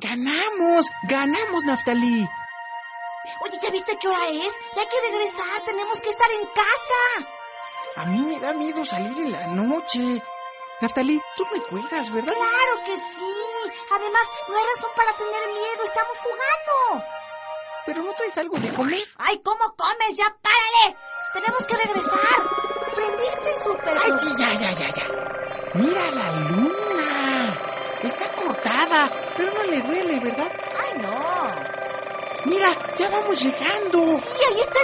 ¡Ganamos, Naftalí! Oye, ¿ya viste qué hora es? Ya hay que regresar, tenemos que estar en casa. A mí me da miedo salir en la noche. Naftalí, tú me cuidas, ¿verdad? ¡Claro que sí! Además, no hay razón para tener miedo, estamos jugando. ¿Pero no traes algo de comer? ¡Ay, cómo comes! ¡Ya párale! ¡Tenemos que regresar! ¿Prendiste el súper? ¡Ay, sí, ya! ¡Mira la luna! Está cortada, pero no le duele, ¿verdad? ¡Ay, no! ¡Mira, ya vamos llegando! Sí, ahí está